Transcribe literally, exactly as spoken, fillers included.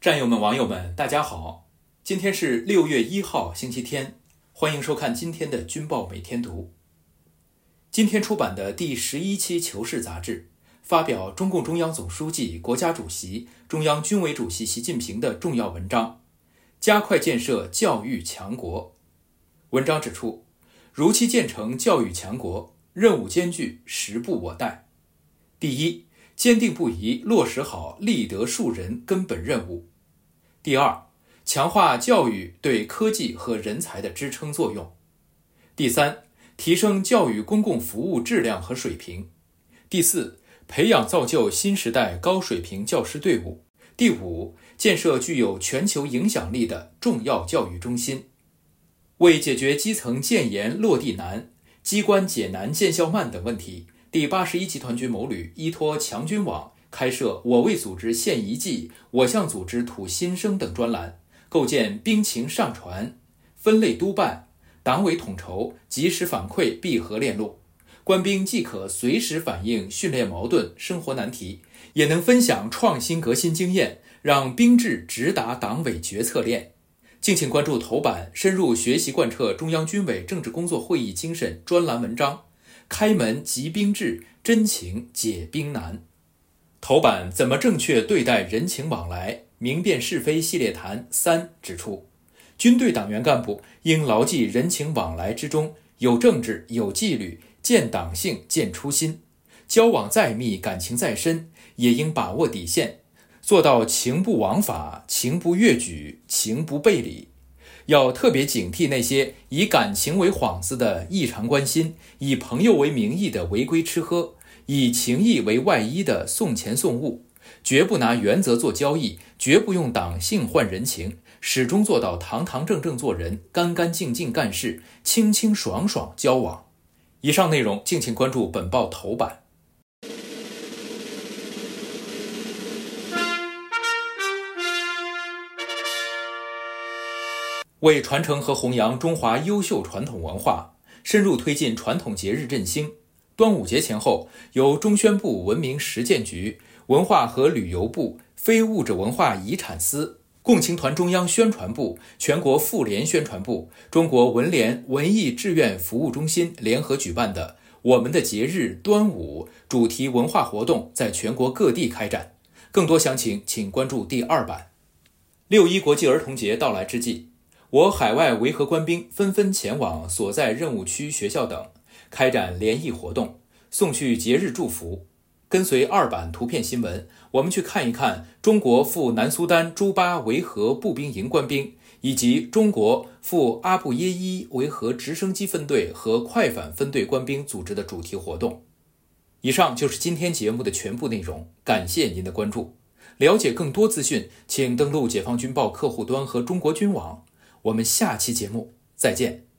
战友们、网友们，大家好！今天是六月一号，星期天，欢迎收看今天的军报每天读。今天出版的第十一期《求是》杂志发表中共中央总书记、国家主席、中央军委主席习近平的重要文章，加快建设教育强国。文章指出，如期建成教育强国，任务艰巨，时不我待。第一，坚定不移落实好立德树人根本任务。第二，强化教育对科技和人才的支撑作用。第三，提升教育公共服务质量和水平。第四，培养造就新时代高水平教师队伍。第五，建设具有全球影响力的重要教育中心。为解决基层建言落地难、机关解难见效慢等问题，第八十一集团军某旅依托强军网开设我为组织献遗迹、我向组织吐心声等专栏，构建兵情上传、分类督办、党委统筹、及时反馈闭合链路。官兵既可随时反映训练矛盾、生活难题，也能分享创新革新经验，让兵制直达党委决策链。敬请关注头版深入学习贯彻中央军委政治工作会议精神专栏文章，开门集兵制，真情解兵难。头版怎么正确对待人情往来，明辨是非系列谈三指出，军队党员干部应牢记人情往来之中有政治、有纪律，见党性、见初心，交往再密、感情再深，也应把握底线，做到情不枉法、情不越矩、情不背礼。要特别警惕那些以感情为幌子的异常关心，以朋友为名义的违规吃喝，以情义为外衣的送钱送物，绝不拿原则做交易，绝不用党性换人情，始终做到堂堂正正做人，干干净净干事，清清爽爽交往。以上内容敬请关注本报头版。为传承和弘扬中华优秀传统文化，深入推进传统节日振兴，端午节前后，由中宣部文明实践局、文化和旅游部、非物质文化遗产司、共青团中央宣传部、全国妇联宣传部、中国文联文艺志愿服务中心联合举办的我们的节日端午主题文化活动在全国各地开展。更多详情请关注第二版。六一国际儿童节到来之际，我海外维和官兵纷纷前往所在任务区学校等，开展联谊活动，送去节日祝福。跟随二版图片新闻，我们去看一看中国赴南苏丹朱巴维和步兵营官兵，以及中国赴阿布耶伊维和直升机分队和快反分队官兵组织的主题活动。以上就是今天节目的全部内容，感谢您的关注。了解更多资讯，请登录解放军报客户端和中国军网。我们下期节目再见。